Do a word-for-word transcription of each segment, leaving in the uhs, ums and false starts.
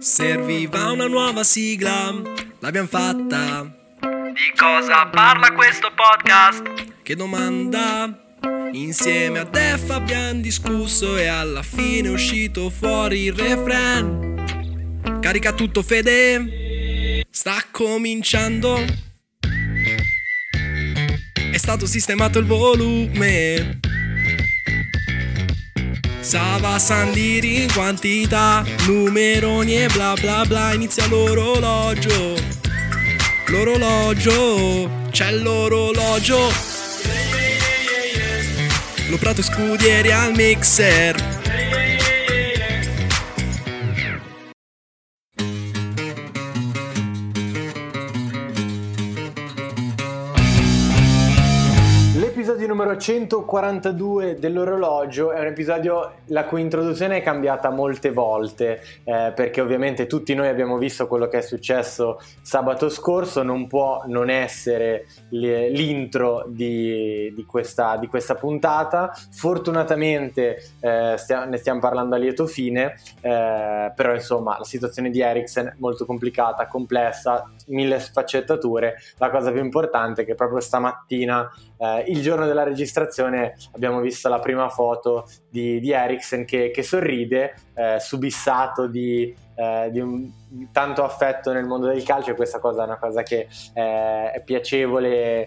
Serviva una nuova sigla, l'abbiamo fatta. Di cosa parla questo podcast? Che domanda? Insieme a Def abbiamo discusso e alla fine è uscito fuori il refrain. Carica tutto Fede, sta cominciando. È stato sistemato il volume. Sava Sandiri in quantità, numeroni e bla bla bla. Inizia l'orologio, l'orologio, c'è l'orologio. Lo Prato e Scudieri al mixer. L'episodio numero centoquarantadue dell'orologio è un episodio la cui introduzione è cambiata molte volte, eh, perché ovviamente tutti noi abbiamo visto quello che è successo sabato scorso. Non può non essere l'intro di, di, questa, di questa puntata. Fortunatamente eh, stiamo, ne stiamo parlando a lieto fine, eh, però insomma la situazione di Eriksen è molto complicata, complessa, mille sfaccettature. La cosa più importante è che proprio stamattina, eh, il giorno della registrazione, abbiamo visto la prima foto di, di Eriksen che, che sorride, eh, subissato di, eh, di un tanto affetto nel mondo del calcio, e questa cosa è una cosa che eh, è piacevole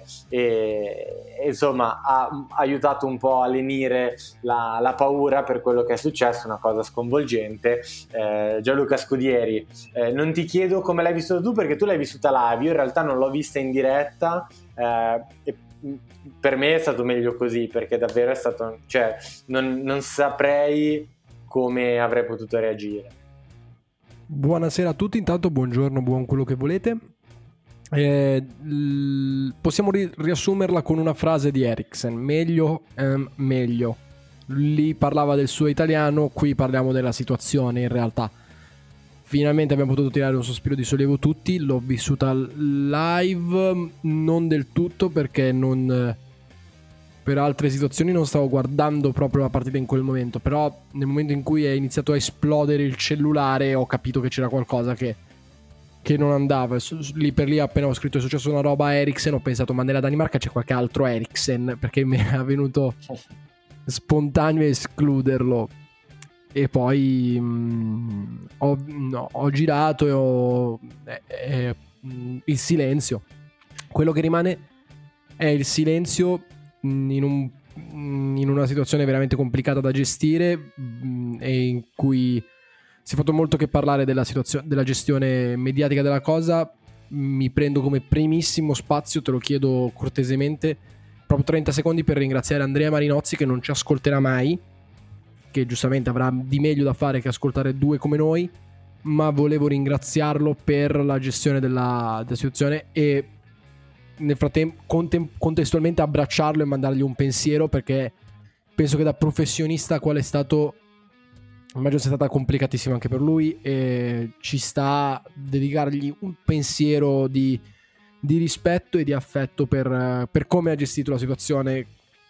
e, e insomma ha aiutato un po' a lenire la, la paura per quello che è successo, una cosa sconvolgente. eh, Gianluca Scudieri, eh, non ti chiedo come l'hai vissuto tu, perché tu l'hai vissuta live, io in realtà non l'ho vista in diretta, eh, e per me è stato meglio così, perché davvero è stato, cioè non, non saprei come avrei potuto reagire. Buonasera a tutti, intanto buongiorno, buon quello che volete. Eh, l- possiamo ri- riassumerla con una frase di Eriksen: meglio, ehm, meglio. Lì parlava del suo italiano, qui parliamo della situazione. In realtà finalmente abbiamo potuto tirare un sospiro di sollievo tutti. L'ho vissuta live, non del tutto, perché non, per altre situazioni non stavo guardando proprio la partita in quel momento, però nel momento in cui è iniziato a esplodere il cellulare ho capito che c'era qualcosa che, che non andava. Lì per lì, appena ho scritto è successo una roba a Eriksen, ho pensato ma nella Danimarca c'è qualche altro Eriksen, perché mi è venuto spontaneo escluderlo. E poi mh, ho, no, ho girato e ho eh, eh, il silenzio. Quello che rimane è il silenzio in, un, in una situazione veramente complicata da gestire, mh, e in cui si è fatto molto che parlare della situazione, della gestione mediatica della cosa. Mi prendo come primissimo spazio, te lo chiedo cortesemente, proprio trenta secondi per ringraziare Andrea Marinozzi, che non ci ascolterà mai, che giustamente avrà di meglio da fare che ascoltare due come noi, ma volevo ringraziarlo per la gestione della, della situazione e nel frattempo contem- contestualmente abbracciarlo e mandargli un pensiero, perché penso che da professionista qual è stato, immagino sia stata complicatissima anche per lui, e ci sta dedicargli un pensiero di, di rispetto e di affetto per, per come ha gestito la situazione,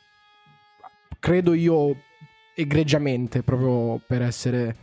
credo io egregiamente, proprio per essere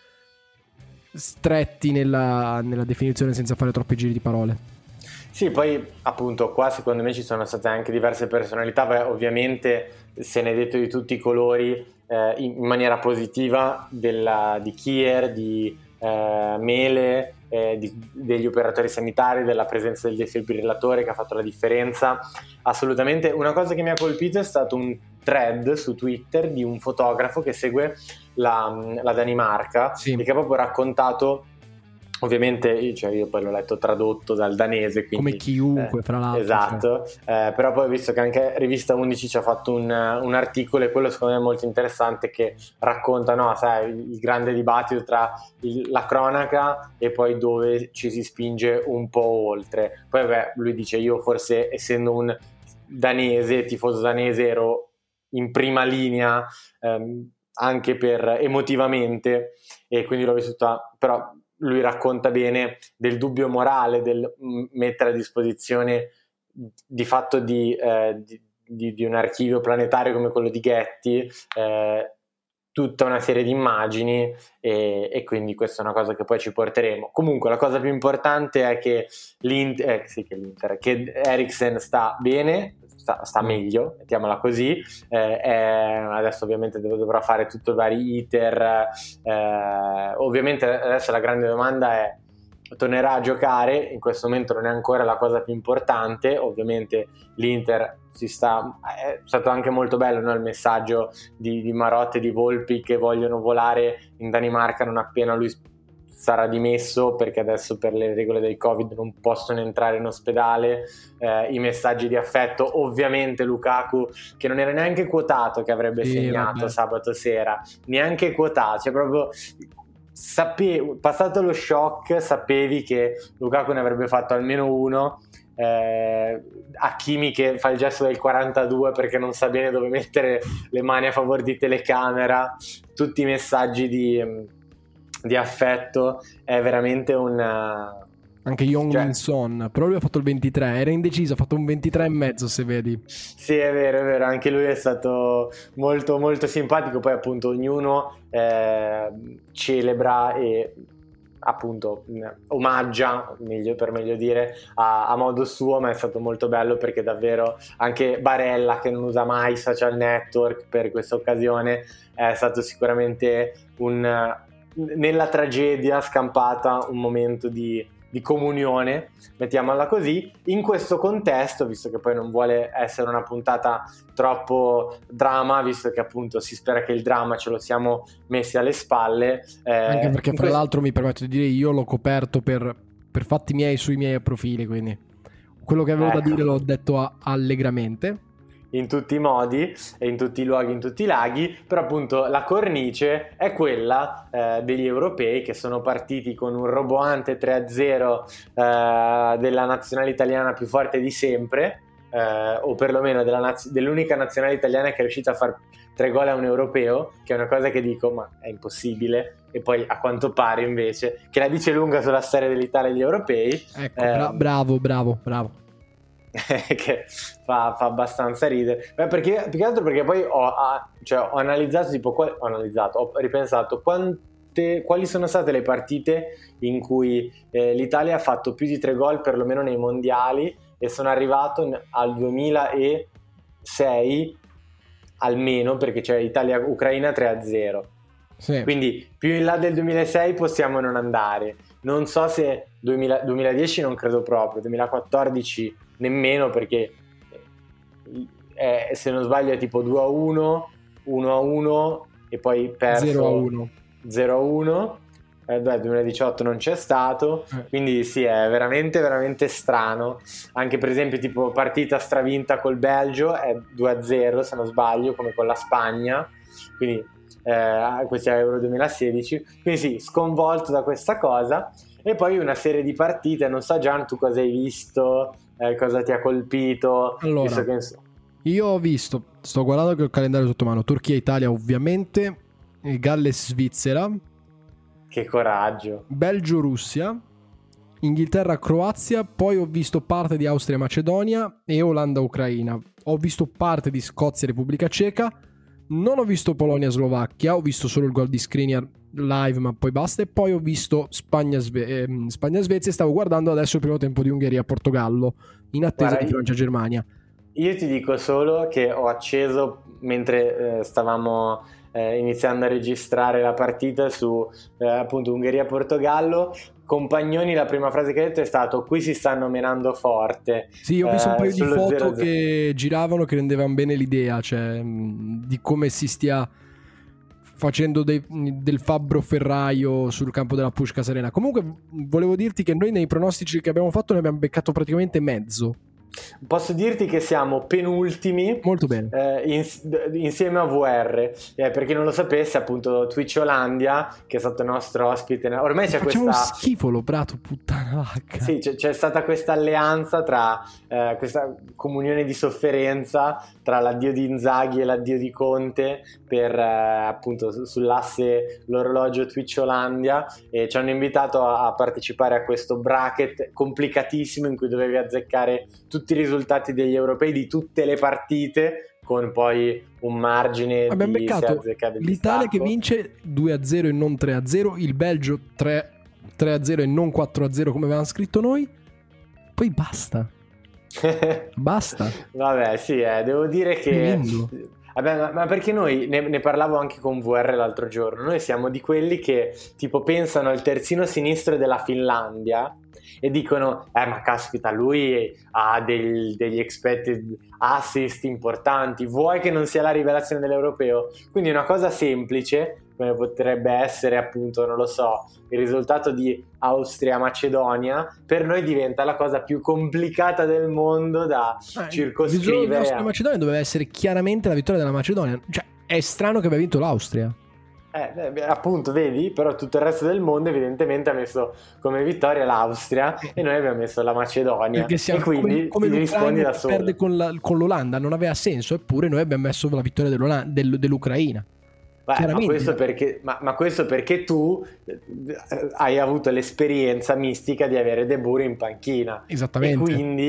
stretti nella, nella definizione senza fare troppi giri di parole. Sì, poi appunto qua secondo me ci sono state anche diverse personalità. Beh, ovviamente se ne è detto di tutti i colori, eh, in maniera positiva, della, di Kier, di eh, Mele, eh, di, degli operatori sanitari, della presenza del defibrillatore che ha fatto la differenza. Assolutamente. Una cosa che mi ha colpito è stato un thread su Twitter di un fotografo che segue la, la Danimarca, sì, e che ha proprio raccontato, ovviamente, cioè io poi l'ho letto tradotto dal danese, quindi, come chiunque, eh, fra l'altro. Esatto, cioè. eh, però poi ho visto che anche Rivista undici ci ha fatto un, un articolo, e quello secondo me è molto interessante, che racconta, no, sai, il grande dibattito tra il, la cronaca e poi dove ci si spinge un po' oltre. Poi vabbè, lui dice, io forse essendo un danese, tifoso danese, ero in prima linea ehm, anche per emotivamente, e quindi l'ho vissuta, però lui racconta bene del dubbio morale del mettere a disposizione di fatto di, eh, di, di un archivio planetario come quello di Getty, eh, tutta una serie di immagini e, e quindi questa è una cosa che poi ci porteremo. Comunque la cosa più importante è che l'Inter, eh, sì, che, l'Inter, che Eriksen sta bene, sta, sta meglio, mettiamola così, eh, è, adesso ovviamente dovrà fare tutto i vari iter, eh, ovviamente adesso la grande domanda è: tornerà a giocare? In questo momento non è ancora la cosa più importante. Ovviamente l'Inter si sta, è stato anche molto bello, no? Il messaggio di, di Marotta e di Volpi che vogliono volare in Danimarca non appena lui sarà dimesso, perché adesso per le regole del Covid non possono entrare in ospedale. Eh, i messaggi di affetto, ovviamente Lukaku che non era neanche quotato che avrebbe Sì, segnato vabbè. sabato sera, neanche quotato, cioè proprio sapevi, passato lo shock, sapevi che Lukaku ne avrebbe fatto almeno uno. eh, Hakimi che fa il gesto del quarantadue perché non sa bene dove mettere le mani a favore di telecamera, tutti i messaggi di, di affetto. È veramente un Anche Young cioè, Min Son, però lui ha fatto il ventitré, era indeciso, ha fatto un ventitré e mezzo se vedi. sì, è vero, è vero, anche lui è stato molto molto simpatico. Poi appunto ognuno eh, celebra e appunto omaggia, meglio, per meglio dire, a, a modo suo, ma è stato molto bello perché davvero anche Barella, che non usa mai social network, per questa occasione è stato sicuramente un, nella tragedia scampata, un momento di di comunione, mettiamola così, in questo contesto, visto che poi non vuole essere una puntata troppo drama, visto che appunto si spera che il dramma ce lo siamo messi alle spalle. Eh, Anche perché fra questo... l'altro mi permetto di dire, io l'ho coperto per, per fatti miei sui miei profili, quindi quello che avevo ecco. da dire l'ho detto a, allegramente. In tutti i modi e in tutti i luoghi, in tutti i laghi, però appunto la cornice è quella eh, degli europei, che sono partiti con un roboante tre a zero eh, della nazionale italiana più forte di sempre, eh, o perlomeno della naz- dell'unica nazionale italiana che è riuscita a fare tre gol a un europeo, che è una cosa che dico ma è impossibile, e poi a quanto pare invece, che la dice lunga sulla storia dell'Italia e degli europei. Ecco, eh, bra- bravo, bravo, bravo. che fa, fa abbastanza ridere. Beh, perché, più che altro perché poi ho, ah, cioè, ho analizzato tipo qual, ho analizzato, ho ripensato quante, quali sono state le partite in cui eh, l'Italia ha fatto più di tre gol perlomeno nei mondiali, e sono arrivato in, al duemilasei almeno, perché c'è Italia-Ucraina tre a zero. Sì. Quindi più in là del duemilasei possiamo non andare. Non so se duemila, duemiladieci non credo proprio, duemilaquattordici nemmeno, perché è, se non sbaglio è tipo due a uno, uno a uno e poi perso zero a uno. zero a uno. Eh, beh, duemiladiciotto non c'è stato, Eh. quindi sì, è veramente veramente strano. Anche per esempio tipo partita stravinta col Belgio è due a zero se non sbaglio, come con la Spagna, quindi eh, questo è Euro duemilasedici, quindi sì, sconvolto da questa cosa. E poi una serie di partite, non so Gian, tu cosa hai visto, eh, cosa ti ha colpito? Allora, visto che... io ho visto, sto guardando che ho il calendario sotto mano, Turchia-Italia ovviamente, Galles-Svizzera, che coraggio, Belgio-Russia, Inghilterra-Croazia, poi ho visto parte di Austria-Macedonia e Olanda-Ucraina, ho visto parte di Scozia-Repubblica Ceca, non ho visto Polonia-Slovacchia, ho visto solo il gol di Skriniar live ma poi basta, e poi ho visto Spagna-Sve- eh, Spagna-Svezia, e stavo guardando adesso il primo tempo di Ungheria-Portogallo in attesa Guarda, di Francia-Germania. Io ti dico solo che ho acceso mentre eh, stavamo eh, iniziando a registrare la partita su eh, appunto Ungheria-Portogallo. Compagnoni, la prima frase che ha detto è stato: qui si stanno menando forte. Sì, ho visto un eh, paio di sullo foto zero a zero. che giravano che rendevano bene l'idea, cioè mh, di come si stia facendo dei, del fabbro ferraio sul campo della Puskás Arena. Comunque volevo dirti che noi nei pronostici che abbiamo fatto ne abbiamo beccato praticamente mezzo. Posso dirti che siamo penultimi, Molto bene. eh, ins- insieme a V R, eh, per chi non lo sapesse, appunto Twitch Olandia, che è stato il nostro ospite, ormai c'è Facciamo questa... schifo lo prato, puttana vacca. Sì, c'è, c'è stata questa alleanza tra eh, questa comunione di sofferenza tra l'addio di Inzaghi e l'addio di Conte per eh, appunto su- sull'asse l'orologio Twitch Olandia, e ci hanno invitato a, a partecipare a questo bracket complicatissimo in cui dovevi azzeccare tutti i risultati degli europei di tutte le partite con poi un margine abbiamo di beccato l'Italia che vince due a zero e non tre a zero, il Belgio tre a zero e non quattro a zero come avevamo scritto noi, poi basta. Basta. Vabbè, sì, eh, devo dire che vabbè, ma, ma perché noi ne, ne parlavo anche con V R l'altro giorno, noi siamo di quelli che tipo pensano al terzino sinistro della Finlandia e dicono eh ma caspita, lui ha del, degli expected assist importanti, vuoi che non sia la rivelazione dell'europeo? Quindi una cosa semplice come potrebbe essere appunto, non lo so, il risultato di Austria-Macedonia, per noi diventa la cosa più complicata del mondo da eh, circoscrivere. Austria-Macedonia doveva essere chiaramente la vittoria della Macedonia, cioè è strano che abbia vinto l'Austria. Eh, beh, appunto, vedi, però tutto il resto del mondo evidentemente ha messo come vittoria l'Austria e noi abbiamo messo la Macedonia. Perché siamo, e quindi come, come ti rispondi da solo. Perde con, la, con l'Olanda, non aveva senso, eppure noi abbiamo messo la vittoria del, dell'Ucraina. Beh, ma, questo perché, ma, ma questo perché tu hai avuto l'esperienza mistica di avere De Boer in panchina. Esattamente. E quindi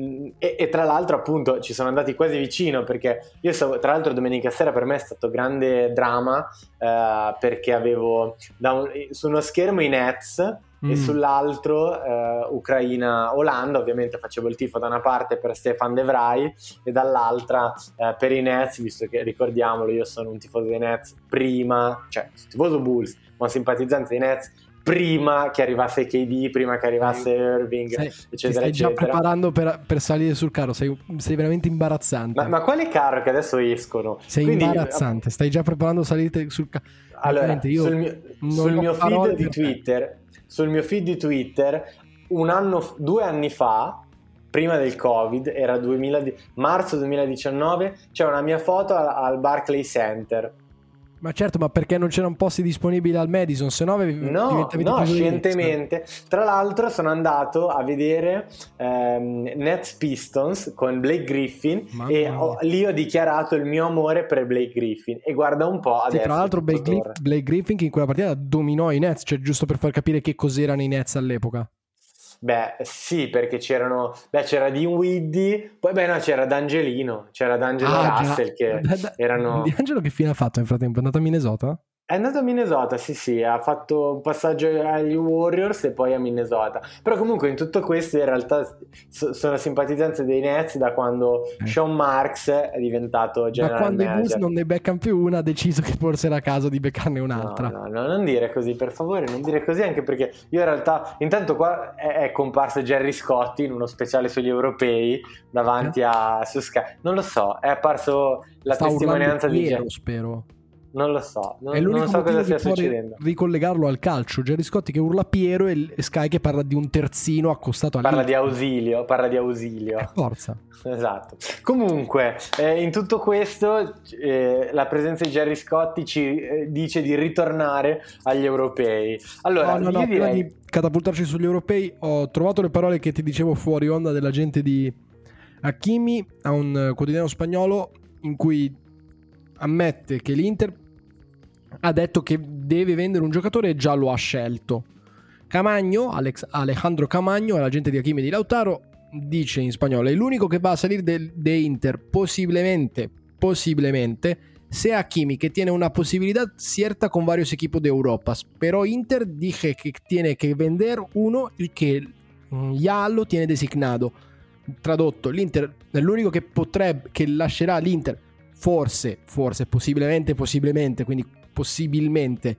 e, e tra l'altro appunto ci sono andati quasi vicino, perché io so, tra l'altro domenica sera per me è stato grande dramma eh, perché avevo da un, su uno schermo i Nets mm. e sull'altro eh, Ucraina-Olanda, ovviamente facevo il tifo da una parte per Stefan De Vrij e dall'altra eh, per i Nets, visto che ricordiamolo io sono un tifoso dei Nets prima, cioè tifoso Bulls ma un simpatizzante dei Nets prima che arrivasse K D, prima che arrivasse Irving, sei, eccetera, ti stai eccetera. già preparando per, per salire sul carro, sei, sei veramente imbarazzante. Ma, ma quale carro che adesso escono? Sei Quindi, imbarazzante, stai già preparando salite sul carro. Allora, io sul mio, sul mio feed di Twitter, sul mio feed di Twitter, un anno, due anni fa, prima del Covid, era duemila, marzo duemiladiciannove, c'è una mia foto al, al Barclays Center. Ma certo, ma perché non c'erano posti disponibili al Madison? Se no avevi no, no, scientemente. Tra l'altro sono andato a vedere ehm, Nets Pistons con Blake Griffin Mamma e ho, lì ho dichiarato il mio amore per Blake Griffin e guarda un po' adesso. Sì, tra l'altro Blake, Blake Griffin che in quella partita dominò i Nets, cioè giusto per far capire che cos'erano i Nets all'epoca. Beh, sì, perché c'erano. Beh, c'era Dinwiddie, poi beh, no, c'era D'Angelino, c'era D'Angelo ah, Russell che da, da, erano. D'Angelo che fine ha fatto nel frattempo? È andato a Minnesota? È andato a Minnesota, sì, sì, ha fatto un passaggio agli Warriors e poi a Minnesota. Però comunque in tutto questo in realtà so, sono simpatizzanti dei Nets da quando eh. Sean Marks è diventato general da quando manager. i Bulls non ne beccano più una, ha deciso che forse era caso di beccarne un'altra. No, no, no, non dire così, per favore, non dire così, anche perché io in realtà, intanto qua è, è comparso Gerry Scotti in uno speciale sugli europei davanti eh. a su Sky. Non lo so, è apparso la Sta testimonianza di Piero, spero. Non lo so, non, è non so cosa stia succedendo. Ricollegarlo al calcio, Gerry Scotti che urla Piero e Sky che parla di un terzino accostato a parla di ausilio, parla di ausilio. Eh, forza. Esatto. Comunque, eh, in tutto questo eh, la presenza di Gerry Scotti ci eh, dice di ritornare agli europei. Allora, no, no, io no, direi di catapultarci sugli europei, ho trovato le parole che ti dicevo fuori onda della gente di Hakimi a un quotidiano spagnolo in cui ammette che l'Inter ha detto che deve vendere un giocatore e già lo ha scelto. Camagno, Alex, Alejandro Camagno, l'agente di Hakimi di Lautaro, dice in spagnolo: è l'unico che va a salir de, de Inter possiblemente, possiblemente, se Hakimi que tiene una posibilidad cierta con varios equipos de Europa, pero Inter dije que tiene que vender uno y que ya lo tiene designado. Tradotto, l'Inter è l'unico che potrebbe, che lascerà l'Inter, forse, forse, possibilmente, possibilmente, quindi possibilmente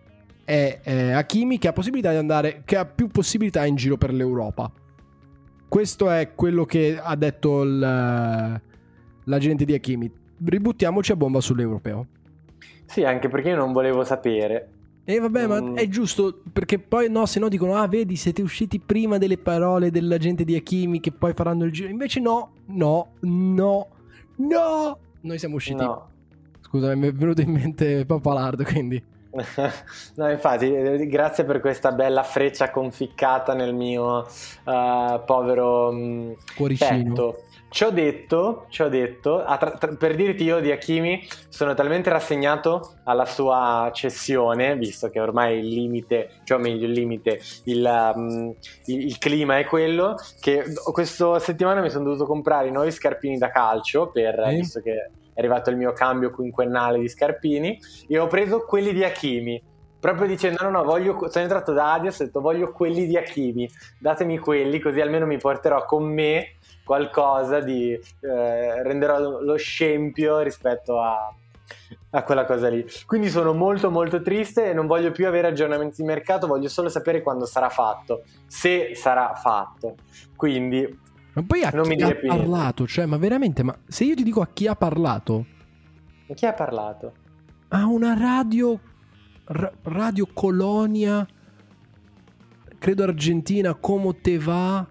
è eh, Hakimi, che ha possibilità di andare, che ha più possibilità in giro per l'Europa. Questo è quello che ha detto il, l'agente di Hakimi. Ributtiamoci a bomba sull'europeo. Sì, anche perché io non volevo sapere. E vabbè, mm. ma è giusto, perché poi no, se no dicono: ah, vedi, siete usciti prima delle parole dell'agente di Hakimi che poi faranno il giro. Invece no, no, no, no, noi siamo usciti. No. Scusa, mi è venuto in mente Papalardo, quindi. No, infatti, grazie per questa bella freccia conficcata nel mio uh, povero um, cuoricino. petto. Ci ho detto, ci ho detto ah, tra, tra, per dirti, io di Hakimi sono talmente rassegnato alla sua cessione, visto che ormai il limite, cioè meglio il limite, il, um, il, il clima è quello, che questa settimana mi sono dovuto comprare i nuovi scarpini da calcio, per, sì. visto che è arrivato il mio cambio quinquennale di scarpini, e ho preso quelli di Hakimi, proprio dicendo no no voglio, sono entrato da Adidas e ho detto voglio quelli di Hakimi, datemi quelli così almeno mi porterò con me qualcosa di eh, renderò lo scempio rispetto a, a quella cosa lì. Quindi sono molto molto triste e non voglio più avere aggiornamenti di mercato, voglio solo sapere quando sarà fatto, se sarà fatto. Quindi ma poi a non chi mi ha dire più parlato niente. Cioè ma veramente, ma se io ti dico a chi ha parlato, Ma chi ha parlato? a una radio ra- Radio Colonia, credo argentina, Como te va.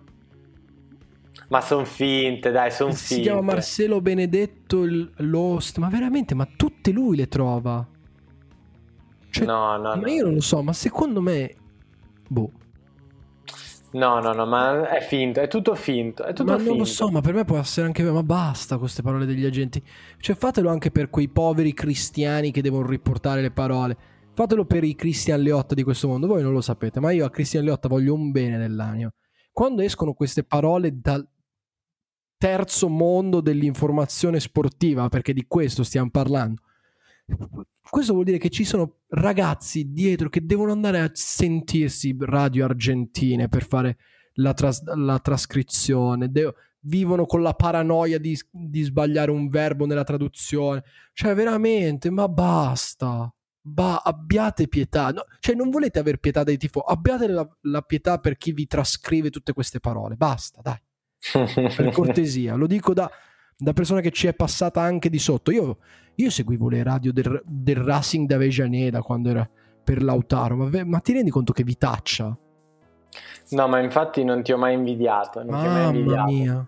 Ma son finte, dai, son Si finte. chiama Marcelo Benedetto il- l'host, ma veramente, ma tutte lui le trova. Cioè, No, no, ma no. io non lo so, ma secondo me boh. No, no, no, ma è finto, è tutto finto, è tutto Ma finto. non lo so, ma per me può essere anche ma basta con queste parole degli agenti. Cioè fatelo anche per quei poveri cristiani che devono riportare le parole. Fatelo per i Christian Leotta di questo mondo. Voi non lo sapete, ma io a Christian Leotta voglio un bene nell'anima. Quando escono queste parole dal terzo mondo dell'informazione sportiva, perché di questo stiamo parlando, questo vuol dire che ci sono ragazzi dietro che devono andare a sentirsi radio argentine per fare la, tras- la trascrizione, De- vivono con la paranoia di, di sbagliare un verbo nella traduzione. Cioè veramente, ma basta, ba- abbiate pietà, no, cioè non volete aver pietà dei tifosi, abbiate la, la pietà per chi vi trascrive tutte queste parole, basta, dai, per cortesia, lo dico da, da persona che ci è passata anche di sotto. Io, io seguivo le radio del, del Racing d'Avellaneda quando era per Lautaro, ma, ma ti rendi conto che vitaccia? No, ma infatti non ti ho mai invidiato, non ti ho mai Mamma invidiato. mia.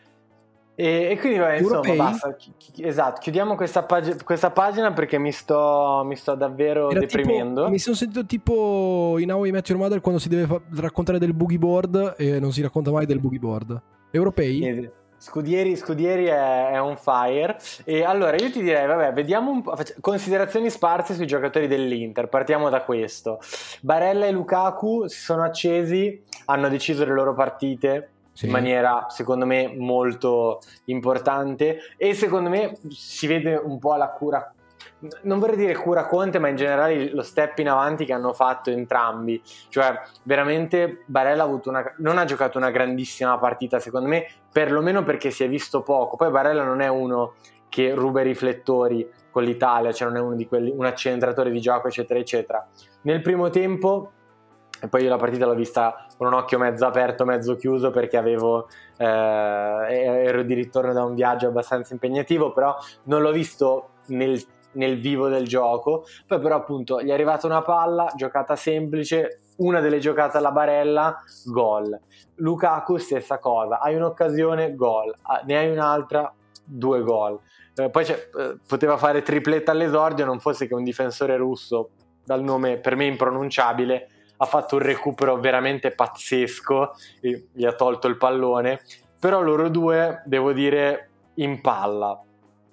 E, e quindi vabbè, insomma, Europei? basta. Chi- chi- Esatto, chiudiamo questa, pag- questa pagina perché mi sto, mi sto davvero Era deprimendo. tipo, mi sono sentito tipo in How I Met Your Mother quando si deve fa- raccontare del boogie board e non si racconta mai del boogie board. Europei? Niente. Scudieri, Scudieri è, è on fire. E allora io ti direi, vabbè, vediamo un po'. faccia- Considerazioni sparse sui giocatori dell'Inter. Partiamo da questo. Barella e Lukaku si sono accesi, hanno deciso le loro partite Sì. in maniera, secondo me, molto importante. E secondo me si vede un po' la cura. Non vorrei dire cura Conte, ma in generale lo step in avanti che hanno fatto entrambi. Cioè, veramente Barella ha avuto una, non ha giocato una grandissima partita, secondo me, perlomeno perché si è visto poco. Poi Barella non è uno che ruba i riflettori con l'Italia, cioè non è uno di quelli, un acceleratore di gioco, eccetera, eccetera. Nel primo tempo, e poi io la partita l'ho vista con un occhio mezzo aperto, mezzo chiuso, perché avevo eh, ero di ritorno da un viaggio abbastanza impegnativo, però non l'ho visto nel nel vivo del gioco. Poi però appunto gli è arrivata una palla, giocata semplice, una delle giocate alla Barella, gol. Lukaku stessa cosa, hai un'occasione, gol, ne hai un'altra, due gol. Eh, poi c'è, eh, poteva fare tripletta all'esordio, non fosse che un difensore russo dal nome per me impronunciabile ha fatto un recupero veramente pazzesco e gli ha tolto il pallone. Però loro due, devo dire, in palla.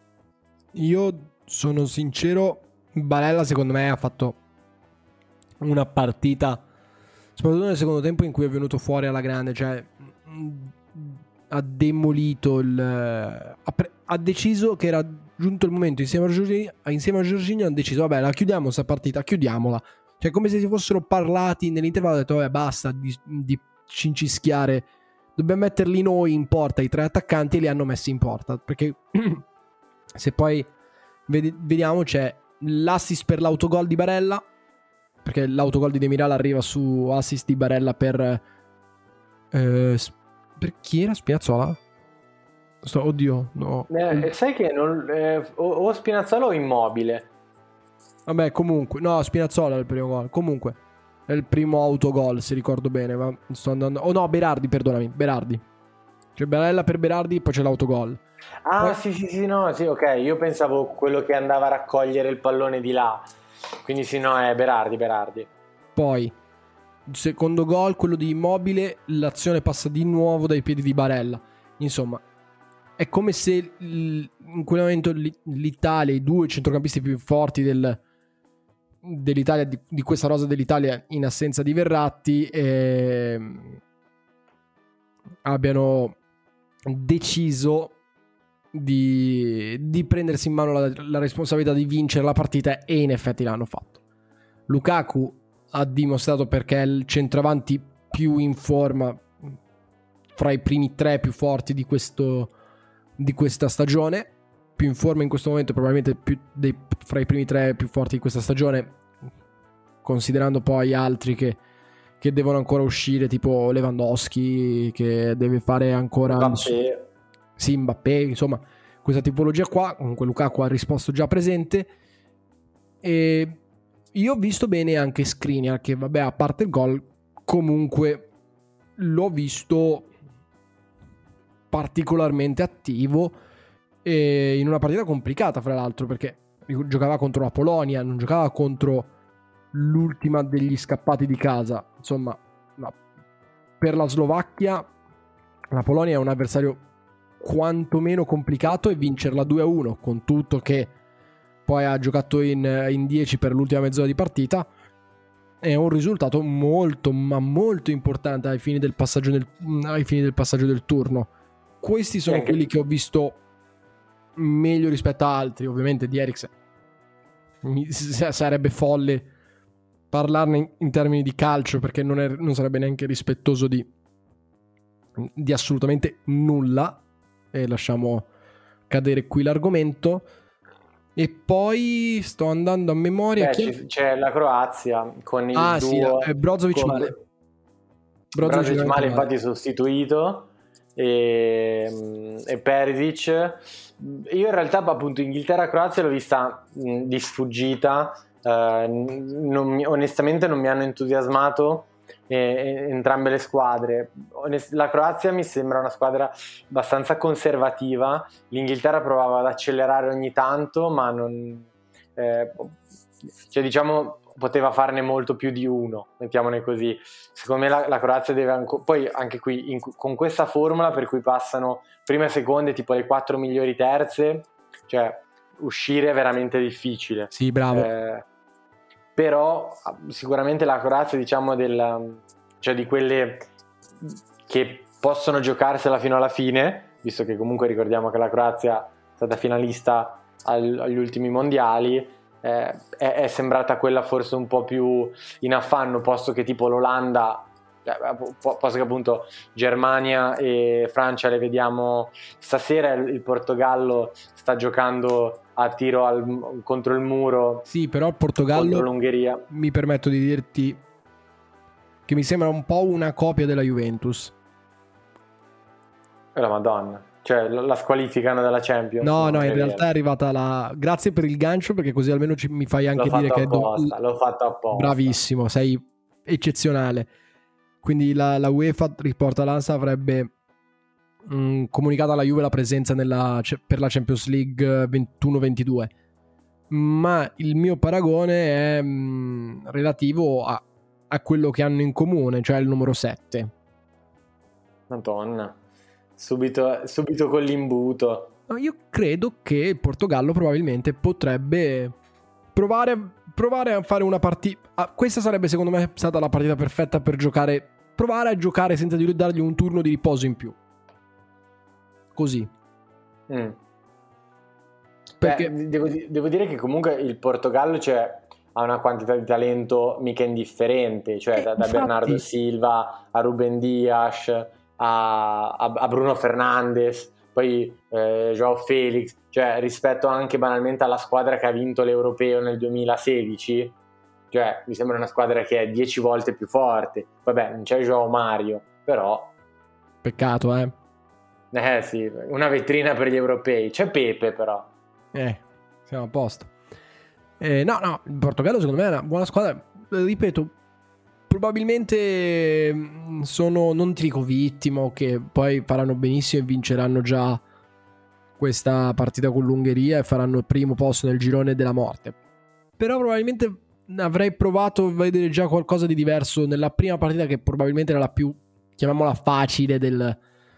Io sono sincero, Barella secondo me ha fatto una partita, soprattutto nel secondo tempo, in cui è venuto fuori alla grande, cioè mh, ha demolito il ha, pre- ha deciso che era giunto il momento, insieme a Giorginio, insieme a Giorginio hanno deciso vabbè, la chiudiamo questa partita, chiudiamola, cioè come se si fossero parlati nell'intervallo, ha detto vabbè basta di, di cincischiare, dobbiamo metterli noi in porta, i tre attaccanti, e li hanno messi in porta, perché se poi vediamo c'è l'assist per l'autogol di Barella, perché l'autogol di Demiral arriva su assist di Barella per eh, per chi era? Spinazzola? Sto, oddio no Eh, sai che non, eh, o, o Spinazzola o Immobile. Vabbè comunque no, Spinazzola è il primo gol, comunque è il primo autogol se ricordo bene, ma sto andando, oh no, Berardi, perdonami, Berardi, c'è Barella per Berardi, poi c'è l'autogol. Ah, Poi... sì, sì, sì, no, sì, ok. Io pensavo quello che andava a raccogliere il pallone di là. Quindi sì, no, è Berardi, Berardi. Poi, secondo gol, quello di Immobile, l'azione passa di nuovo dai piedi di Barella. Insomma, è come se in quel momento l'Italia, i due centrocampisti più forti del, dell'Italia, di, di questa rosa dell'Italia in assenza di Verratti, eh, abbiano deciso di, di prendersi in mano la, la responsabilità di vincere la partita, e in effetti l'hanno fatto. Lukaku ha dimostrato, perché è il centravanti più in forma fra i primi tre più forti di questo di questa stagione, più in forma in questo momento, probabilmente più dei, fra i primi tre più forti di questa stagione, considerando poi altri che, che devono ancora uscire, tipo Lewandowski, che deve fare ancora Mbappé. Sì, Mbappé, insomma, questa tipologia qua. Comunque Lukaku ha risposto già presente, e io ho visto bene anche Skriniar, che vabbè, a parte il gol, comunque l'ho visto particolarmente attivo, e in una partita complicata, fra l'altro, perché giocava contro la Polonia, non giocava contro l'ultima degli scappati di casa. Insomma, no. Per la Slovacchia la Polonia è un avversario quantomeno complicato, e vincerla due a uno, con tutto che poi ha giocato in, in dieci per l'ultima mezz'ora di partita, è un risultato molto ma molto importante ai fini del passaggio del, ai fini del passaggio del turno. Questi sono quelli che ho visto meglio rispetto a altri. Ovviamente di Eriksen mi, sarebbe folle parlarne in, in termini di calcio, perché non, è, non sarebbe neanche rispettoso di, di assolutamente nulla, e lasciamo cadere qui l'argomento. E poi sto andando a memoria. Beh, chi... c'è la Croazia con il ah, duo sì, Brozovic con... male Brozovic, Brozovic male, infatti sostituito, e, e Perisic. Io in realtà appunto Inghilterra-Croazia l'ho vista mh, di sfuggita, eh, non mi, onestamente non mi hanno entusiasmato eh, entrambe le squadre. Onest- la Croazia mi sembra una squadra abbastanza conservativa, l'Inghilterra provava ad accelerare ogni tanto, ma non eh, cioè diciamo poteva farne molto più di uno, mettiamone così. Secondo me la, la Croazia deve anco, poi anche qui in, con questa formula per cui passano prime e seconde, tipo le quattro migliori terze, cioè uscire è veramente difficile. Sì, bravo. Eh, però sicuramente la Croazia, diciamo, del, cioè di quelle che possono giocarsela fino alla fine, visto che comunque ricordiamo che la Croazia è stata finalista al, agli ultimi mondiali. Eh, è, è sembrata quella forse un po' più in affanno, posto che tipo l'Olanda, eh, posto che appunto Germania e Francia le vediamo stasera, il Portogallo sta giocando a tiro al, contro il muro. Sì, però il Portogallo, contro l'Ungheria, mi permetto di dirti che mi sembra un po' una copia della Juventus. E la Madonna, cioè la squalificano dalla Champions. No, no, in realtà è arrivata la... Grazie per il gancio, perché così almeno ci, mi fai anche l'ho dire che apposta, è do... l'ho fatto apposta. Bravissimo, sei eccezionale. Quindi la, la UEFA, riporta l'Ansa, avrebbe mh, comunicato alla Juve la presenza nella, per la Champions League ventuno ventidue. Ma il mio paragone è mh, relativo a, a quello che hanno in comune, cioè il numero sette. Madonna. Subito, subito con l'imbuto. Io credo che il Portogallo probabilmente potrebbe provare, provare a fare una partita. Questa sarebbe secondo me stata la partita perfetta per giocare. Provare a giocare senza di dargli un turno di riposo in più. Così. Mm. Perché Beh, devo, devo dire che comunque il Portogallo, cioè, ha una quantità di talento mica indifferente. Cioè, eh, da, da infatti... Bernardo Silva a Ruben Dias a, a Bruno Fernandes, poi eh, Joao Felix, cioè rispetto anche banalmente alla squadra che ha vinto l'Europeo nel duemilasedici, cioè mi sembra una squadra che è dieci volte più forte. Vabbè, non c'è Joao Mario, però peccato, eh eh sì, una vetrina per gli europei. C'è Pepe, però eh siamo a posto. Eh, no no il Portogallo secondo me è una buona squadra, ripeto. Probabilmente sono, non ti dico vittima, che poi faranno benissimo e vinceranno già questa partita con l'Ungheria e faranno il primo posto nel girone della morte. Però probabilmente avrei provato a vedere già qualcosa di diverso nella prima partita, che probabilmente era la più, chiamiamola facile, del,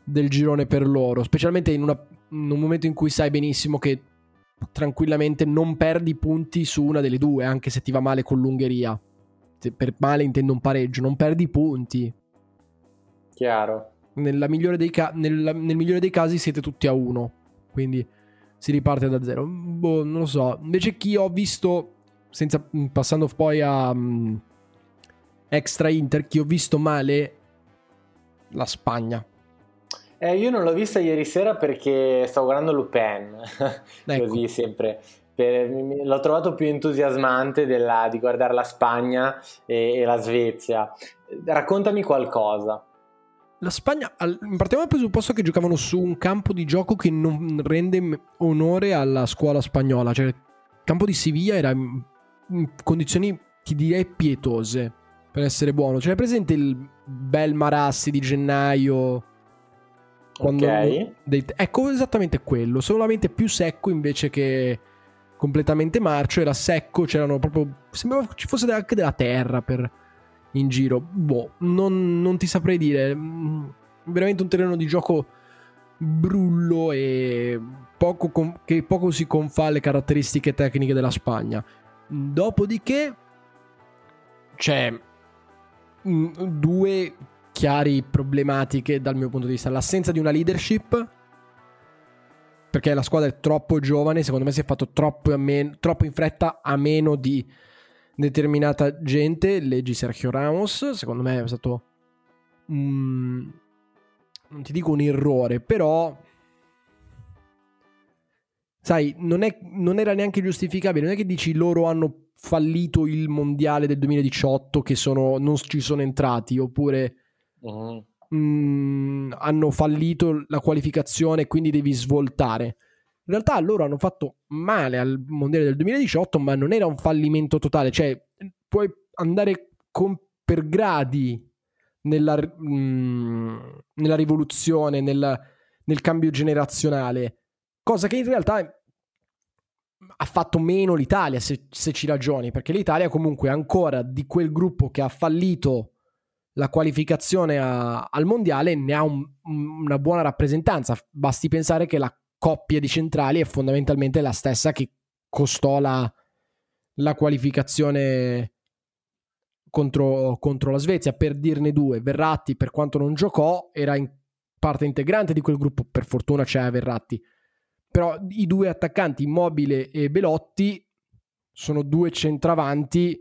del girone per loro, specialmente in, una, in un momento in cui sai benissimo che tranquillamente non perdi punti su una delle due, anche se ti va male con l'Ungheria. Per male intendo un pareggio, non perdi punti. Chiaro. Nella migliore dei ca- nel, nel migliore dei casi siete tutti a uno, quindi si riparte da zero. Boh, non lo so. Invece chi ho visto, senza passando poi a um, extra Inter, chi ho visto male, la Spagna. Eh, io non l'ho vista ieri sera perché stavo guardando Lupin, Ecco. così sempre. Per, l'ho trovato più entusiasmante della, di guardare la Spagna e, e la Svezia. Raccontami qualcosa. La Spagna, partiamo dal presupposto che giocavano su un campo di gioco che non rende onore alla scuola spagnola. Cioè, il campo di Siviglia era in condizioni, ti direi, pietose, per essere buono. Cioè, presente il bel Marassi di gennaio? Quando Ok. dei, ecco, esattamente quello, solamente più secco invece che completamente marcio. Era secco, c'erano proprio, sembrava ci fosse anche della terra per in giro. Boh, non, non ti saprei dire. Veramente un terreno di gioco brullo e poco con, che poco si confà alle caratteristiche tecniche della Spagna. Dopodiché c'è due chiari problematiche dal mio punto di vista: l'assenza di una leadership, perché la squadra è troppo giovane, secondo me si è fatto troppo, a men- troppo in fretta a meno di determinata gente. Leggi Sergio Ramos, secondo me è stato mm, non ti dico un errore, però sai, non, è, non era neanche giustificabile. Non è che dici loro hanno fallito il mondiale del duemiladiciotto che sono, non ci sono entrati, oppure Uh-huh. mh, hanno fallito la qualificazione e quindi devi svoltare. In realtà loro hanno fatto male al mondiale del duemiladiciotto, ma non era un fallimento totale. Cioè, puoi andare con, per gradi nella, mh, nella rivoluzione, nel, nel cambio generazionale, cosa che in realtà ha fatto meno l'Italia, se, se ci ragioni, perché l'Italia comunque ancora di quel gruppo che ha fallito la qualificazione a, al mondiale ne ha un, una buona rappresentanza. Basti pensare che la coppia di centrali è fondamentalmente la stessa che costò la, la qualificazione contro, contro la Svezia. Per dirne due, Verratti, per quanto non giocò, era in parte integrante di quel gruppo. Per fortuna c'è Verratti, però i due attaccanti, Immobile e Belotti, sono due centravanti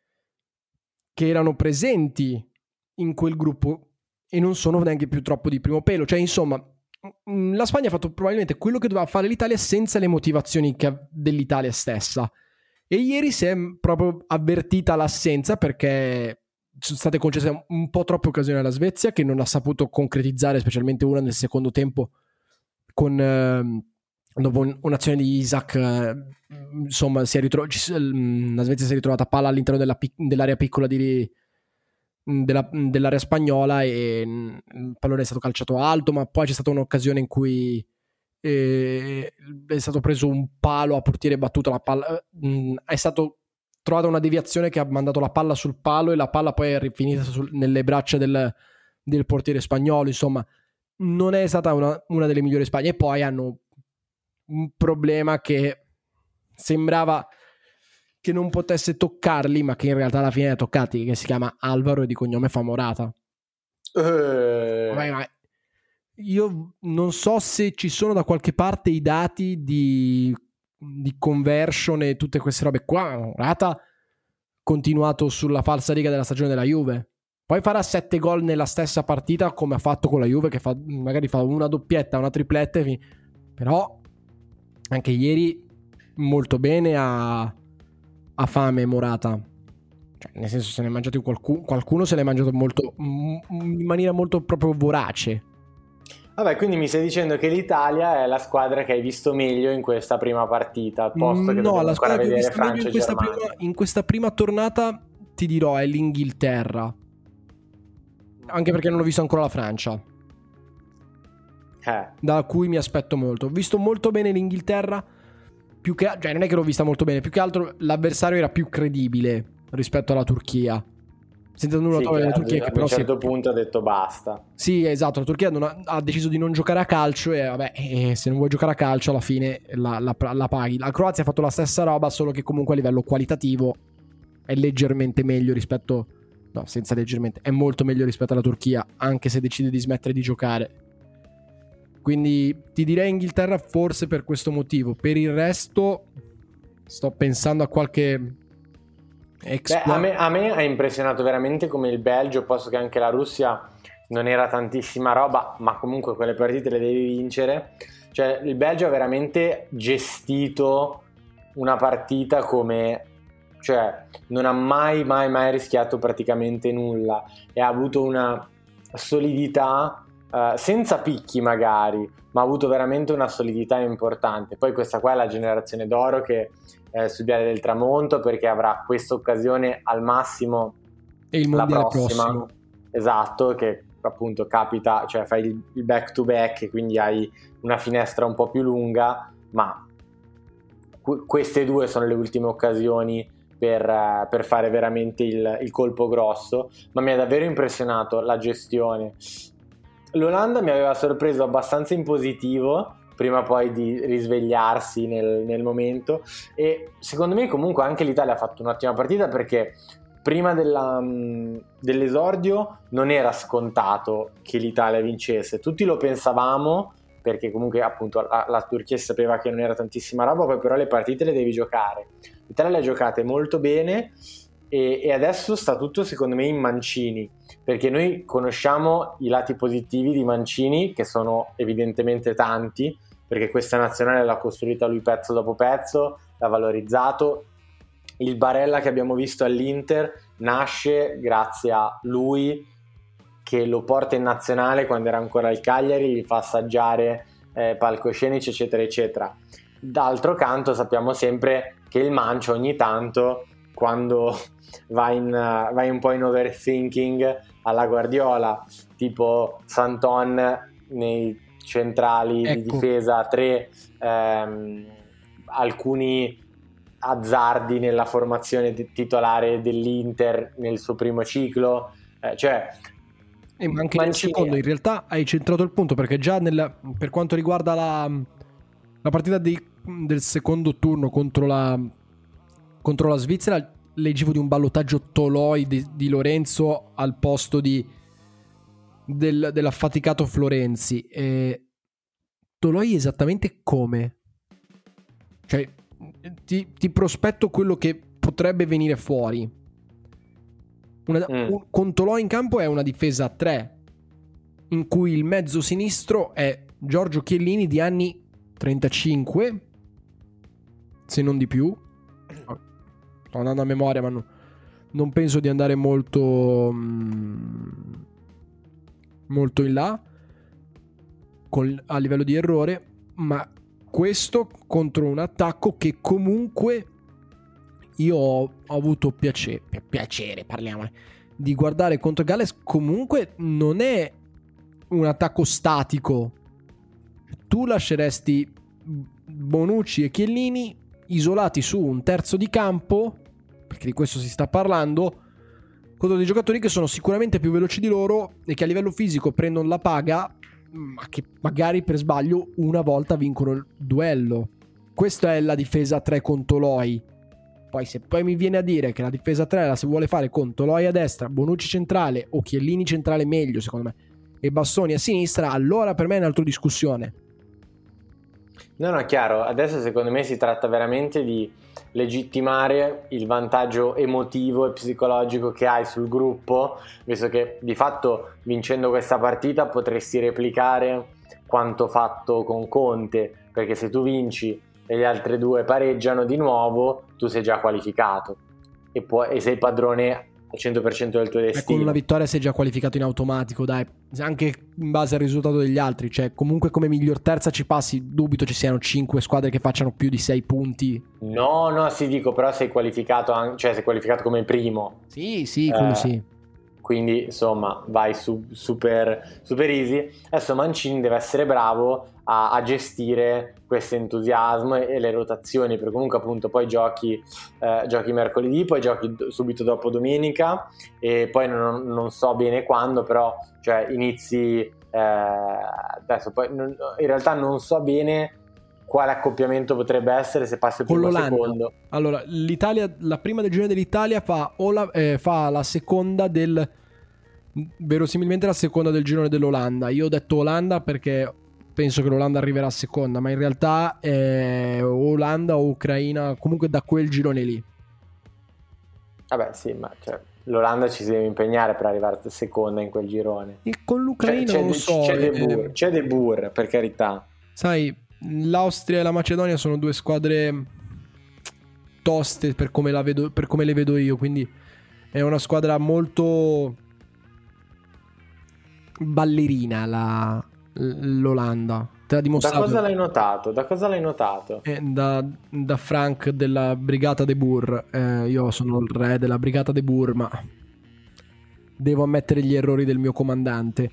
che erano presenti in quel gruppo e non sono neanche più troppo di primo pelo. Cioè, insomma, la Spagna ha fatto probabilmente quello che doveva fare l'Italia senza le motivazioni che dell'Italia stessa. E ieri si è proprio avvertita l'assenza, perché sono state concesse un po' troppe occasioni alla Svezia, che non ha saputo concretizzare, specialmente una nel secondo tempo con eh, dopo un'azione di Isaac, eh, insomma si è ritro- la Svezia si è ritrovata palla all'interno della pic- dell'area piccola di Della, dell'area spagnola e il pallone è stato calciato alto, ma poi c'è stata un'occasione in cui eh, è stato preso un palo a portiere battuto, la palla mh, è stato trovata una deviazione che ha mandato la palla sul palo e la palla poi è finita sul, nelle braccia del, del portiere spagnolo. Insomma, non è stata una, una delle migliori Spagne. E poi hanno un problema che sembrava che non potesse toccarli, ma che in realtà alla fine ha toccati, che si chiama Alvaro e di cognome fa Morata. Uh. Vabbè, ma io non so se ci sono da qualche parte i dati di, di conversion e tutte queste robe qua. Morata ha continuato sulla falsa riga della stagione della Juve, poi farà sette gol nella stessa partita come ha fatto con la Juve, che fa, magari fa una doppietta, una tripletta, però anche ieri molto bene a ha fame Morata, cioè, nel senso, se ne è mangiato qualcuno, qualcuno se ne è mangiato molto, in maniera molto proprio vorace. Vabbè, quindi mi stai dicendo che l'Italia è la squadra che hai visto meglio in questa prima partita, posto che no, la squadra che ho visto meglio in questa, prima, in questa prima tornata, ti dirò, è l'Inghilterra, anche perché non ho visto ancora la Francia, eh. da cui mi aspetto molto. Ho visto molto bene l'Inghilterra, più che, cioè non è che l'ho vista molto bene, più che altro l'avversario era più credibile rispetto alla Turchia. senza nulla sì, togliere la Turchia, che ad però un certo sì, punto ha detto basta. Sì, esatto, la Turchia non ha, ha deciso di non giocare a calcio e vabbè, eh, se non vuoi giocare a calcio alla fine la, la, la paghi. La Croazia ha fatto la stessa roba, solo che comunque a livello qualitativo è leggermente meglio rispetto... No, senza leggermente, è molto meglio rispetto alla Turchia, anche se decide di smettere di giocare. Quindi ti direi Inghilterra forse per questo motivo. Per il resto sto pensando a qualche... Beh, a, me, a me ha impressionato veramente come il Belgio, posto che anche la Russia non era tantissima roba, ma comunque quelle partite le devi vincere. Cioè il Belgio ha veramente gestito una partita come... cioè non ha mai mai mai rischiato praticamente nulla e ha avuto una solidità eh, senza picchi magari, ma ha avuto veramente una solidità importante. Poi questa qua è la generazione d'oro che è sul viale del tramonto, perché avrà questa occasione al massimo e il la mondiale prossima. prossimo. Esatto, che appunto capita, cioè fai il, il back to back e quindi hai una finestra un po' più lunga, ma qu- queste due sono le ultime occasioni per, uh, per fare veramente il, il colpo grosso. Ma mi ha davvero impressionato la gestione. L'Olanda mi aveva sorpreso abbastanza in positivo prima poi di risvegliarsi nel, nel momento, e secondo me comunque anche l'Italia ha fatto un'ottima partita, perché prima della, dell'esordio non era scontato che l'Italia vincesse, tutti lo pensavamo, perché comunque appunto la, la Turchia sapeva che non era tantissima roba, poi però le partite le devi giocare. L'Italia le ha giocate molto bene e, e adesso sta tutto secondo me in Mancini, perché noi conosciamo i lati positivi di Mancini, che sono evidentemente tanti, perché questa nazionale l'ha costruita lui pezzo dopo pezzo, l'ha valorizzato. Il Barella che abbiamo visto all'Inter nasce grazie a lui, che lo porta in nazionale quando era ancora al Cagliari, gli fa assaggiare eh, palcoscenici eccetera eccetera. D'altro canto sappiamo sempre che il Mancio ogni tanto, quando va, in, uh, va un po' in overthinking alla Guardiola, tipo Santon nei centrali ecco. di difesa tre, ehm, alcuni azzardi nella formazione titolare dell'Inter nel suo primo ciclo, eh, cioè e ma anche Mancini... nel secondo in realtà hai centrato il punto, perché già nel, per quanto riguarda la, la partita di, del secondo turno contro la, contro la Svizzera, leggevo di un ballottaggio Toloi di, di Lorenzo al posto di del, dell'affaticato Florenzi. E Toloi esattamente come? Cioè ti, ti prospetto quello che potrebbe venire fuori. Una, mm. un, con Toloi in campo è una difesa a tre, in cui il mezzo sinistro è Giorgio Chiellini di anni trentacinque, se non di più. Sto andando a memoria, ma no, non penso di andare molto mh, molto in là con, a livello di errore, ma questo contro un attacco che comunque io ho, ho avuto piacere, piacere parliamo, di guardare contro Galles. Comunque non è un attacco statico. Tu lasceresti Bonucci e Chiellini isolati su un terzo di campo, perché di questo si sta parlando, contro dei giocatori che sono sicuramente più veloci di loro e che a livello fisico prendono la paga, ma che magari per sbaglio una volta vincono il duello. Questa è la difesa tre con Toloi. Poi se poi mi viene a dire che la difesa tre la si vuole fare con Toloi a destra, Bonucci centrale o Chiellini centrale meglio secondo me, e Bastoni a sinistra, allora per me è un'altra discussione. No, no, chiaro. Adesso secondo me si tratta veramente di legittimare il vantaggio emotivo e psicologico che hai sul gruppo, visto che di fatto vincendo questa partita potresti replicare quanto fatto con Conte, perché se tu vinci e gli altri due pareggiano di nuovo, tu sei già qualificato e, puoi, e sei padrone al cento per cento del tuo destino. E con una vittoria sei già qualificato in automatico, dai, anche in base al risultato degli altri. Cioè comunque come miglior terza ci passi, dubito ci siano cinque squadre che facciano più di sei punti. No, no, sì, dico, però sei qualificato, cioè sei qualificato come primo. Sì, sì, quello eh, sì. quindi insomma vai su, super, super easy. Adesso Mancini deve essere bravo a, a gestire questo entusiasmo e, e le rotazioni, perché comunque appunto poi giochi, eh, giochi mercoledì, poi giochi subito dopo domenica, e poi non, non so bene quando, però cioè inizi eh, adesso poi non, in realtà non so bene quale accoppiamento potrebbe essere se passa il con primo l'Olanda. secondo. Allora, l'Italia, la prima del girone dell'Italia fa, o la, eh, fa la seconda del, verosimilmente la seconda del girone dell'Olanda. Io ho detto Olanda perché penso che l'Olanda arriverà a seconda, ma in realtà è Olanda o Ucraina, comunque da quel girone lì. Vabbè sì, ma cioè, l'Olanda ci si deve impegnare per arrivare a seconda in quel girone. E con l'Ucraina c'è, non lo c'è, so. c'è, eh, De Boer, c'è De Boer, per carità. Sai, l'Austria e la Macedonia sono due squadre toste per come, la vedo, per come le vedo io, quindi è una squadra molto ballerina la, l'Olanda. Te l'ha dimostrato. Da cosa l'hai notato? Da cosa l'hai notato? Eh, da, da Frank della Brigata de Boer. Eh, io sono il re della Brigata de Boer, ma devo ammettere gli errori del mio comandante.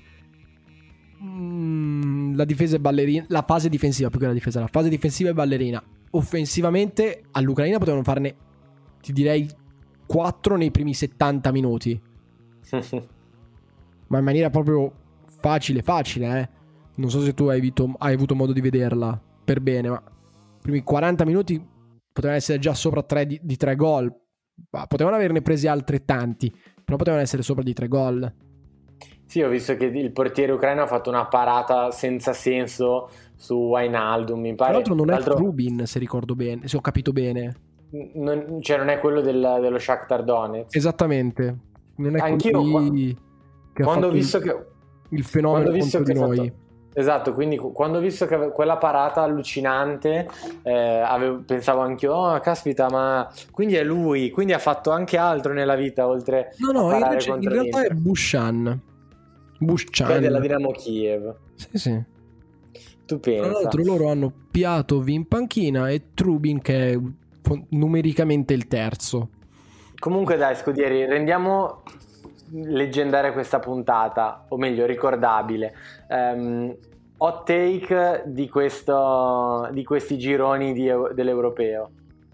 Mm, la difesa è ballerina. La fase difensiva, più che la difesa, la fase difensiva è ballerina. Offensivamente all'Ucraina potevano farne, ti direi, quattro nei primi settanta minuti. Ma in maniera proprio facile, facile, eh. Non so se tu hai avuto, hai avuto modo di vederla per bene, ma i primi quaranta minuti potevano essere già sopra tre di, di tre gol. Potevano averne presi altrettanti, però potevano essere sopra di tre gol. Sì, ho visto che il portiere ucraino ha fatto una parata senza senso su Wijnaldum, mi pare. Tra l'altro non è L'altro... Trubin, se ricordo bene, se ho capito bene. Non, cioè non è quello del, dello Shakhtar Donetsk. Esattamente. Non è Anch'io quello che quando ho ha visto il, che il fenomeno quando ho visto contro che di ha noi. fatto... Esatto, quindi quando ho visto che quella parata allucinante, eh, avevo, pensavo anch'io, oh caspita, ma quindi è lui, quindi ha fatto anche altro nella vita oltre No, no, a parare invece, contro in realtà l'Inter. è Bushan. Bushan. Che è della Dinamo Kiev. Sì, sì. Tu Tra pensa. l'altro loro hanno Piatov in panchina e Trubin che è numericamente il terzo. Comunque dai Scudieri, rendiamo leggendaria questa puntata, o meglio ricordabile. um, hot take di, questo, di questi gironi di, dell'Europeo.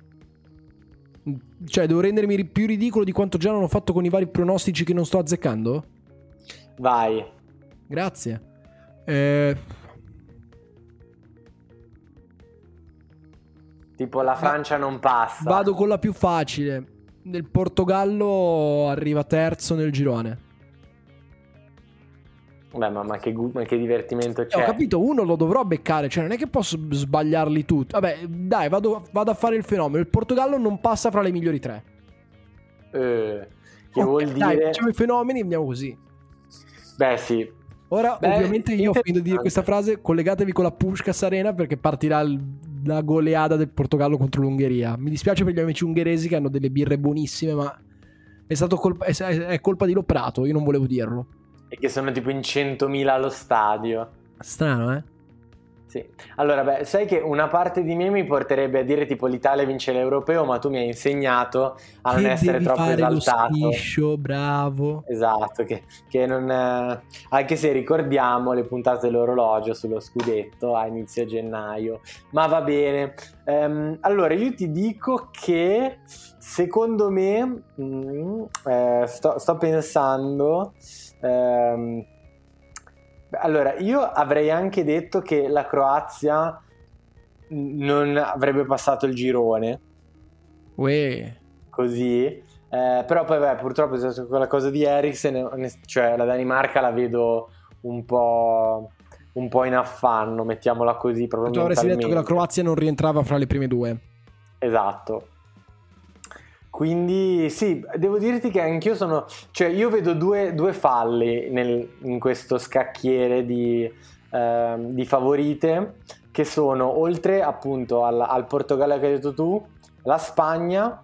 Cioè devo rendermi più ridicolo di quanto già non ho fatto con i vari pronostici che non sto azzeccando? Vai. Grazie. eh... Tipo la Francia non passa. Vado con la più facile. Il Portogallo arriva terzo nel girone. Beh, ma, ma, che, ma che divertimento c'è. Eh, ho capito, uno lo dovrò beccare. Cioè non è che posso sbagliarli tutti. Vabbè, dai, vado, vado a fare il fenomeno. Il Portogallo non passa fra le migliori tre. Eh, che Okay, vuol dai, dire... facciamo i fenomeni e andiamo così. Beh sì. Ora, Beh, ovviamente io ho finito di dire interessante. questa frase. Collegatevi con la Puskás Arena perché partirà il, la goleada del Portogallo contro l'Ungheria. Mi dispiace per gli amici ungheresi che hanno delle birre buonissime, ma è stato colpa, è, è colpa di Loprato. Io non volevo dirlo. E che sono tipo in centomila allo stadio. Strano, eh? Sì. Allora, beh, sai che una parte di me mi porterebbe a dire tipo l'Italia vince l'Europeo, ma tu mi hai insegnato a non Che essere devi troppo fare esaltato. lo striscio, bravo. Esatto, che, che non eh, anche se ricordiamo le puntate dell'orologio sullo scudetto a inizio gennaio, ma va bene. Ehm, allora io ti dico che secondo me mm, eh, sto, sto pensando ehm, allora io avrei anche detto che la Croazia non avrebbe passato il girone Uè. così. Eh, però poi beh, purtroppo c'è quella cosa di Eriksen, cioè la Danimarca la vedo un po', un po' in affanno, mettiamola così, proprio Tu avresti detto che la mentalmente. Croazia non rientrava fra le prime due. Esatto. Quindi sì, devo dirti che anch'io sono, cioè io vedo due, due falli nel, in questo scacchiere di, eh, di favorite, che sono oltre appunto al, al Portogallo che hai detto tu, la Spagna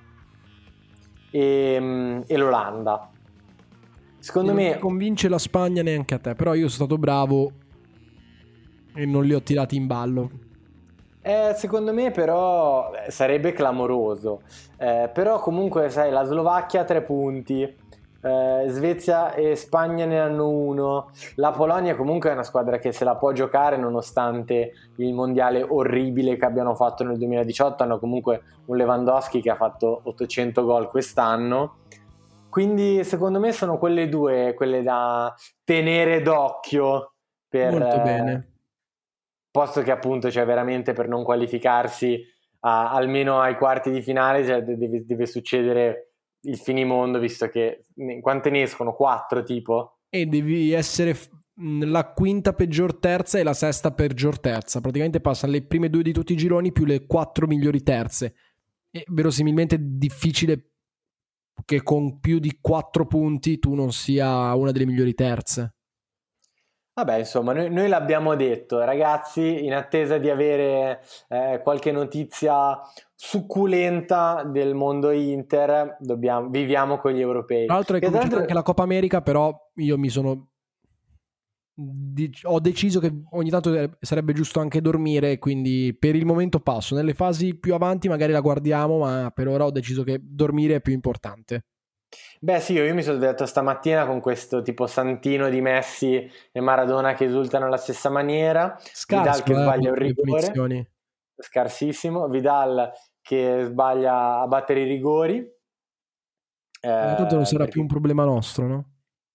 e, e l'Olanda. Secondo non me mi convince la Spagna neanche a te, però io sono stato bravo e non li ho tirati in ballo. Eh, secondo me però eh, sarebbe clamoroso, eh, però comunque sai la Slovacchia ha tre punti, eh, eh, Svezia e Spagna ne hanno uno. La Polonia comunque è una squadra che se la può giocare, nonostante il mondiale orribile che abbiano fatto nel duemiladiciotto. Hanno comunque un Lewandowski che ha fatto ottocento gol quest'anno, quindi secondo me sono quelle due quelle da tenere d'occhio per, Molto bene. eh, posto che appunto cioè veramente per non qualificarsi a, almeno ai quarti di finale, cioè, deve, deve succedere il finimondo, visto che quante ne escono? Quattro tipo? E devi essere f- la quinta peggior terza e la sesta peggior terza. Praticamente passano le prime due di tutti i gironi più le quattro migliori terze. E verosimilmente è difficile che con più di quattro punti tu non sia una delle migliori terze. Vabbè, insomma, noi, noi l'abbiamo detto, ragazzi, in attesa di avere eh, qualche notizia succulenta del mondo Inter, dobbiamo, viviamo con gli europei. Tra l'altro è Che tra cominciata l'altro- anche la Coppa America, però io mi sono... di- ho deciso che ogni tanto sarebbe giusto anche dormire, quindi per il momento passo. Nelle fasi più avanti magari la guardiamo, ma per ora ho deciso che dormire è più importante. Beh sì, io, io mi sono svegliato stamattina con questo tipo santino di Messi e Maradona che esultano alla stessa maniera, Vidal Scarso, che eh, sbaglia un le rigore, punizioni. scarsissimo, Vidal che sbaglia a battere i rigori. Eh, Ma tanto non sarà perché... più un problema nostro, no?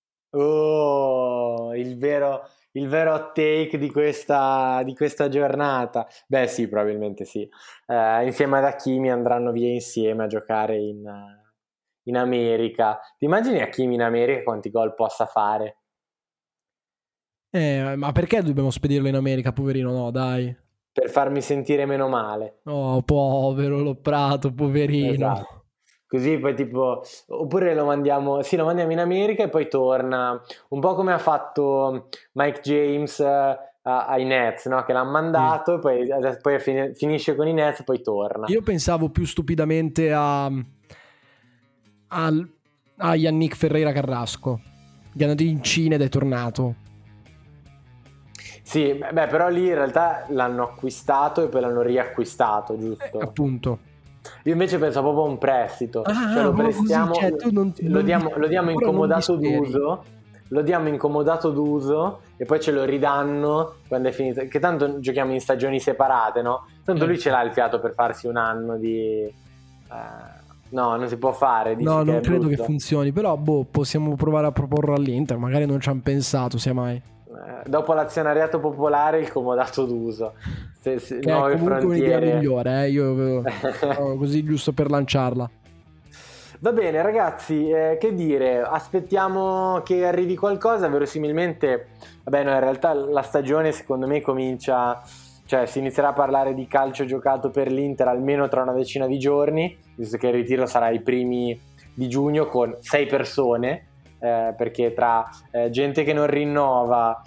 Oh, il vero, il vero hot take di questa, di questa giornata. Beh sì, probabilmente sì. Eh, insieme ad Hakimi andranno via insieme a giocare in, in America. Ti immagini Hakimi in America quanti gol possa fare? Eh, ma perché dobbiamo spedirlo in America, poverino? No, dai. Per farmi sentire meno male. Oh, povero, l'ho prato, poverino. Esatto. Così poi tipo, oppure lo mandiamo, sì, lo mandiamo in America e poi torna, un po' come ha fatto Mike James eh, ai Nets, no? Che l'ha mandato, Sì. poi, adesso- poi fin- finisce con i Nets e poi torna. Io pensavo più stupidamente a, al- a Yannick Ferreira Carrasco, che è andato in Cina ed è tornato. Sì, beh, però lì in realtà l'hanno acquistato e poi l'hanno riacquistato, giusto? Eh, appunto. Io invece pensavo proprio a un prestito, Ah, cioè lo proprio così, prestiamo, cioè, tu non- lo non diamo, dis- lo diamo in ancora non comodato disperi. d'uso, lo diamo in comodato d'uso e poi ce lo ridanno quando è finito, che tanto giochiamo in stagioni separate, no? Tanto lui Certo. ce l'ha il fiato per farsi un anno di... eh, no, non si può fare, dici No, che non è credo che brutto. funzioni, però boh, possiamo provare a proporlo all'Inter, magari non ci hanno pensato, sia mai. Eh, dopo l'azionariato popolare il comodato d'uso. Se- se- Che è nuove comunque un'idea frontiere. migliore, eh? Io avevo- no, così giusto per lanciarla. Va bene ragazzi, eh, che dire, aspettiamo che arrivi qualcosa, verosimilmente, vabbè no, in realtà la stagione secondo me comincia, cioè si inizierà a parlare di calcio giocato per l'Inter almeno tra una decina di giorni, visto che il ritiro sarà i primi di giugno con sei persone, eh, perché tra eh, gente che non rinnova,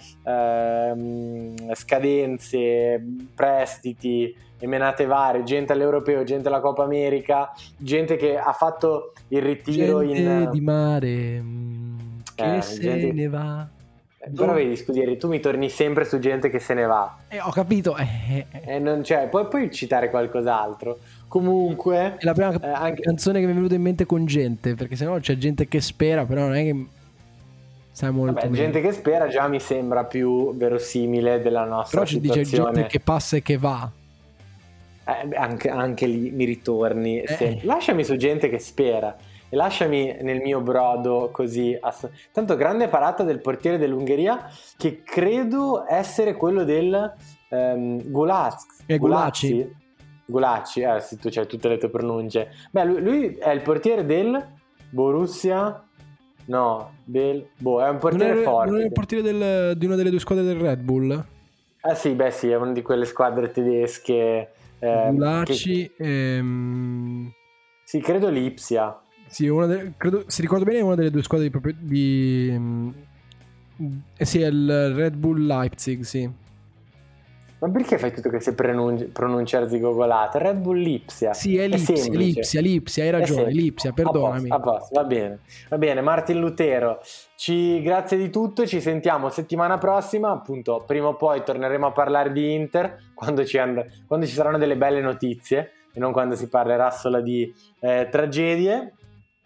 ehm, scadenze, prestiti e menate varie, gente all'Europeo, gente alla Coppa America, gente che ha fatto il ritiro Gente in... di mare mm, che Eh, se gente- ne va. Eh, Però vedi, Scudieri, tu mi torni sempre su gente che se ne va. Eh, ho capito. eh, eh, E non c'è, puoi, puoi citare qualcos'altro. Comunque, È la prima eh, anche... canzone che mi è venuta in mente con gente, perché sennò c'è gente che spera, però non è che sai molto Vabbè, meno. gente che spera già mi sembra più verosimile della nostra Però ci dice situazione. gente che passa e che va. Eh, beh, anche, anche lì mi ritorni. Eh. sempre. Lasciami su gente che spera e lasciami nel mio brodo così. ass- Tanto grande parata del portiere dell'Ungheria che credo essere quello del ehm, Gulaz- Eh, Gulazzi. Gulacci. Gulacci, eh sì, tu c'hai tutte le tue pronunce. Beh, lui, lui è il portiere del Borussia. No, del boh, è un Non portiere è, forte. non è il portiere del- di una delle due squadre del Red Bull? Eh sì, beh sì, è una di quelle squadre tedesche. ehm, Gulacci. che- ehm, Sì, credo l'Ipsia. Sì, una delle- credo, se ricordo bene è una delle due squadre di... proprio- di mm, eh sì, è il Red Bull Leipzig, sì. Ma perché fai tutte queste pronunce, pronunce arzigogolate? Red Bull Lipsia. Sì, è Lipsia, semplice. Lipsia, Lipsia, hai È ragione, semplice. Lipsia, A posto, perdonami. A posto, va bene. Va bene, Martin Lutero. Ci, grazie di tutto, ci sentiamo settimana prossima. Appunto, prima o poi torneremo a parlare di Inter quando ci, and- quando ci saranno delle belle notizie e non quando si parlerà solo di eh, tragedie.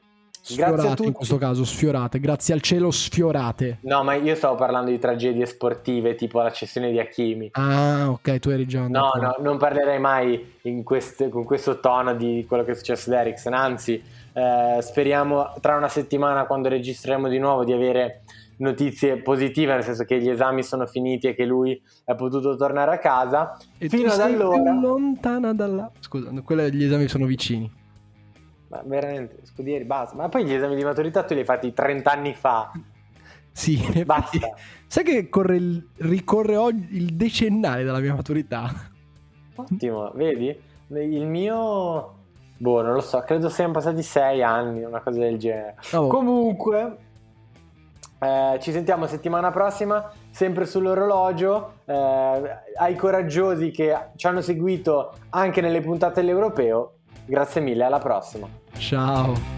Sfiorate, grazie a tutti. In questo caso sfiorate, grazie al cielo sfiorate. No, ma io stavo parlando di tragedie sportive, tipo la cessione di Hakimi. Ah, ok, tu eri già andato. No, no, non parlerei mai in queste, con questo tono di quello che è successo ad Eriksen, anzi eh, speriamo tra una settimana, quando registreremo di nuovo, di avere notizie positive, nel senso che gli esami sono finiti e che lui è potuto tornare a casa. E fino tu ad sei allora più lontana dalla... Scusa, quelli gli esami sono vicini. Ma veramente, Scudieri, basta. Ma poi gli esami di maturità tu li hai fatti trenta anni fa. Sì, Basta. Sai che corre il, ricorre oggi il decennale della mia maturità? Ottimo, vedi? Il mio... Boh, non lo so, credo siano passati sei anni, una cosa del genere. Oh. Comunque, eh, ci sentiamo settimana prossima, sempre sull'orologio. Eh, ai coraggiosi che ci hanno seguito anche nelle puntate dell'Europeo, grazie mille, alla prossima. Ciao.